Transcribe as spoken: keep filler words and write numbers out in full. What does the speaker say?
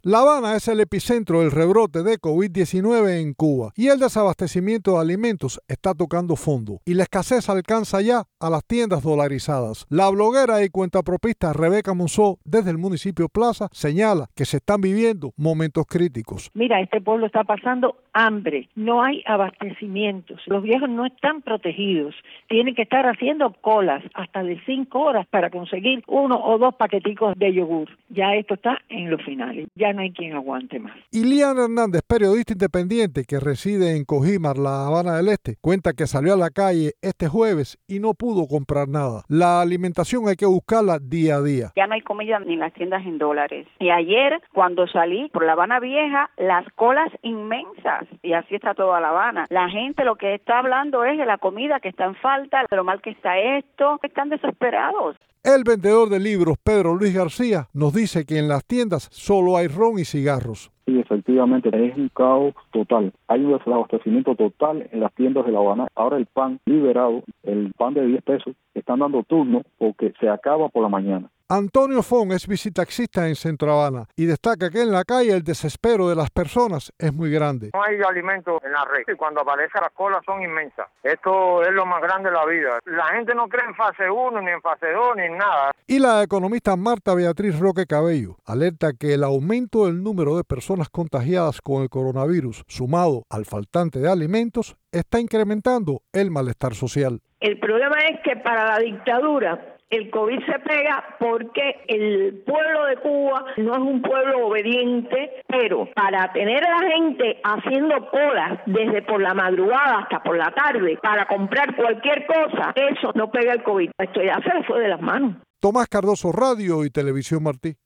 La Habana es el epicentro del rebrote de COVID diecinueve en Cuba y el desabastecimiento de alimentos está tocando fondo y la escasez alcanza ya a las tiendas dolarizadas. La bloguera y cuentapropista Rebeca Monzó, desde el municipio Plaza, señala que se están viviendo momentos críticos. Mira, este pueblo está pasando hambre, no hay abastecimientos, los viejos no están protegidos, tienen que estar haciendo colas hasta de cinco horas para conseguir uno o dos paqueticos de yogur. Ya esto está en los finales, ya no hay quien aguante más. Iliana Hernández, periodista independiente que reside en Cojímar, La Habana del Este, cuenta que salió a la calle este jueves y no pudo comprar nada. La alimentación hay que buscarla día a día. Ya no hay comida ni en las tiendas en dólares. Y ayer, cuando salí por La Habana Vieja, las colas inmensas, y así está toda La Habana. La gente lo que está hablando es de la comida que está en falta, de lo mal que está esto, están desesperados. El vendedor de libros, Pedro Luis García, nos dice que en las tiendas solo hay ron y cigarros. Sí, efectivamente, es un caos total. Hay un desabastecimiento total en las tiendas de La Habana. Ahora el pan liberado, el pan de diez pesos, están dando turno porque se acaba por la mañana. Antonio Fon es visitaxista en Centro Habana y destaca que en la calle el desespero de las personas es muy grande. No hay alimentos en la red y cuando aparecen las colas son inmensas. Esto es lo más grande de la vida. La gente no cree en fase uno, ni en fase dos, ni en nada. Y la economista Marta Beatriz Roque Cabello alerta que el aumento del número de personas contagiadas con el coronavirus, sumado al faltante de alimentos, está incrementando el malestar social. El problema es que para la dictadura el COVID se pega porque el pueblo de Cuba no es un pueblo obediente, pero para tener a la gente haciendo colas desde por la madrugada hasta por la tarde para comprar cualquier cosa, eso no pega el COVID. Esto ya se le fue de las manos. Tomás Cardoso, Radio y Televisión Martí.